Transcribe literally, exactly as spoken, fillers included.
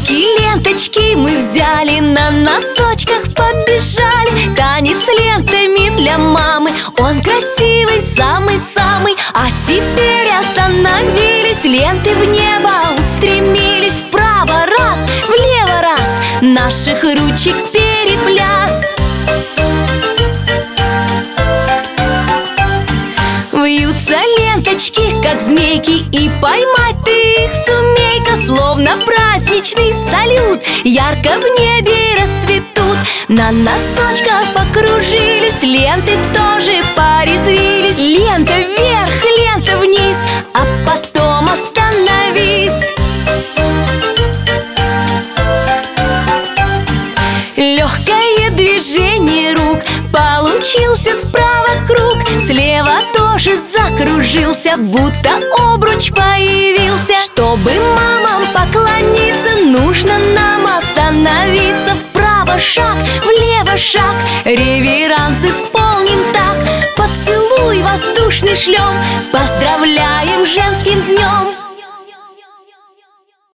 Ленточки, ленточки мы взяли, на носочках побежали. Танец лентами для мамы, он красивый, самый-самый. А теперь остановились, ленты в небо устремились. Вправо раз, влево раз, наших ручек перепляс. Вьются ленточки, как змейки, и поймать ты их сумей-ка. Словно праздничный салют, ярко в небе расцветут. На носочках покружились, ленты тоже порезвились. Лента вверх, лента вниз, а потом остановись. Легкое движение рук, получился справа круг. Слева тоже закружился, будто обруч появился. Чтобы мамам поклониться, нужно нам остановиться. Вправо шаг, влево шаг, реверанс исполним так. Поцелуй воздушный шлем, поздравляем женский